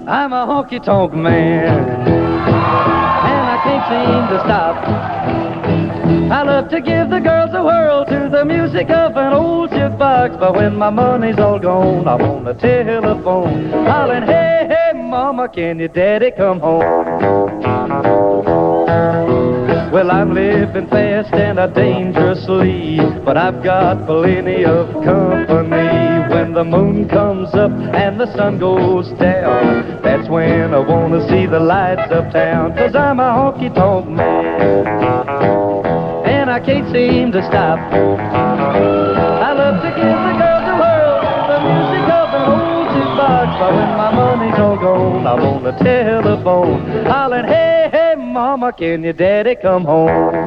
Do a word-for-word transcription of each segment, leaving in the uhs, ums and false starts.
I'm a honky-tonk man, and I can't seem to stop. I love to give the girls a whirl to the music of an old jukebox, but when my money's all gone, I'm on the telephone, hollering, hey, hey, mama, can your daddy come home? Well, I'm living fast and I dangerously, but I've got plenty of company. When the moon comes up and the sun goes down, that's when I want to see the lights of town, 'cause I'm a honky-tonk man, and I can't seem to stop. I love to give the girls a whirl to the music of an old jukebox, but when my money's all gone, I'm on the telephone, hollering, hey, hey, mama, can your daddy come home?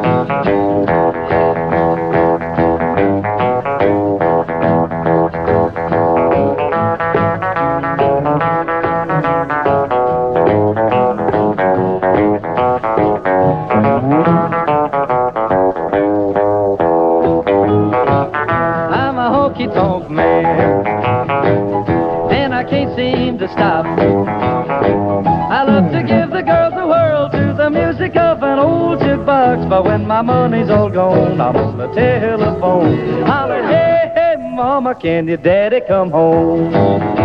I'm a honky-tonk man, and I can't seem to stop. I love to give the girls a whirl to the music of an old jukebox, but when my money's all gone, I'm on the telephone, hollering, hey, hey, mama, can your daddy come home?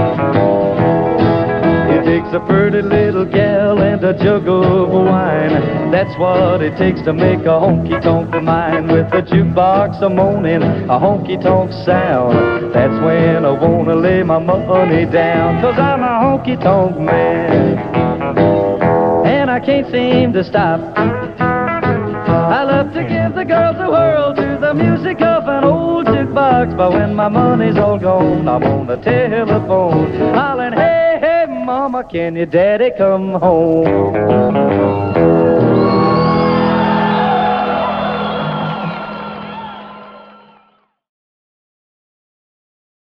It takes a pretty little gal and a jug of wine, that's what it takes to make a honky-tonk of mine. With a jukebox a moaning, a honky-tonk sound, that's when I wanna lay my money down, 'cause I'm a honky-tonk man, and I can't seem to stop. I love to give the girls a whirl to the music of an old jukebox, but when my money's all gone, I'm on the telephone, hollering, hey, hey, mama, can your daddy come home?